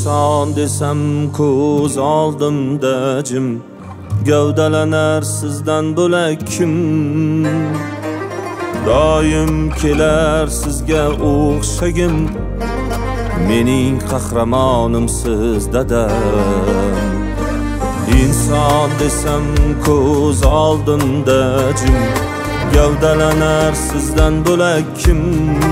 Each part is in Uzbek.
inson desam ko'z oldimda jim, gavdalanar sizdan bo'lak kim? Doim kelar sizga o'xshagim, mening qahramonim siz dadam. İnson desam ko'z oldimda jim, gavdalanar sizdan bo'lak kim?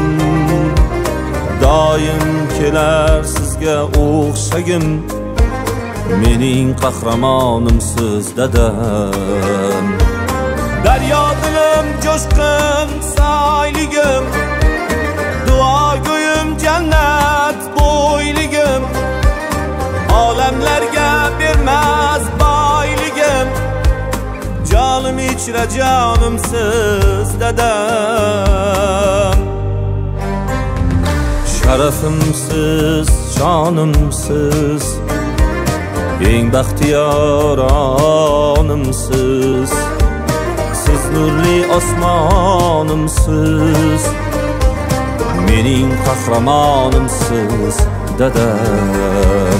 Doim kelar sizga o'xshagim, mening qahramonim siz dadam. Daryo dilim jo'shqin soyligim, duo go'yim jannat bo'yligim, olamlarga bermas boyligim, jonim ichra jonim siz dadam. Sharafimsiz, jonimsiz, eng baxtiyor onimsiz, siz nurli osmonimsiz, mening qahramonimsiz dadam.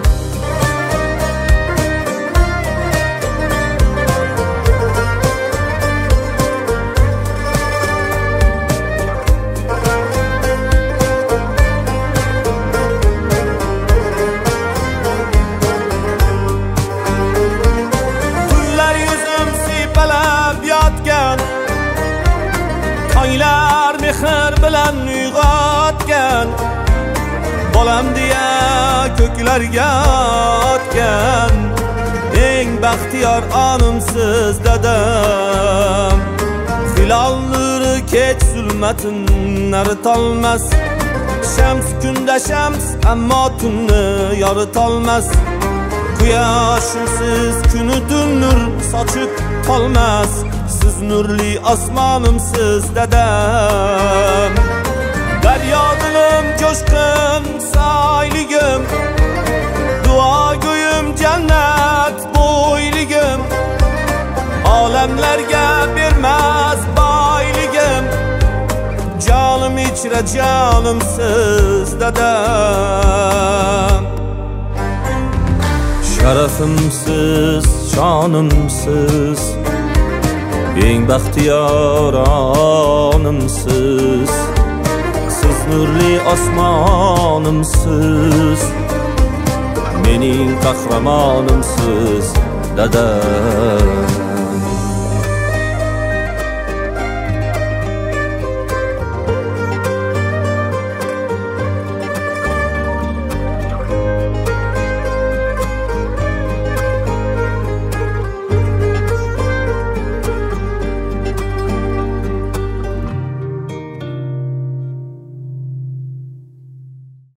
Tonglar mehr bilan uyg'otgan, bolam deya ko'klarga otgan, eng baxtiyor onimsiz dadam. Hilol nuri kech zulmatin aritolmas, shams kunda shams ammo tunni yoritolmas. Quyoshimsiz kunutun nur sochib qolmas, siz nurli osmonimsiz dadam. Daryo dilim jo'shqin soyligim, duo go'yim jannat bo'yligim, olamlarga bermas boyligim, jonim ichra jonimsiz dadam. Sharafimsiz, jonimsiz, eng baxtiyor onimsiz, siz nurli osmonimsiz, mening qahramonimsiz dadam.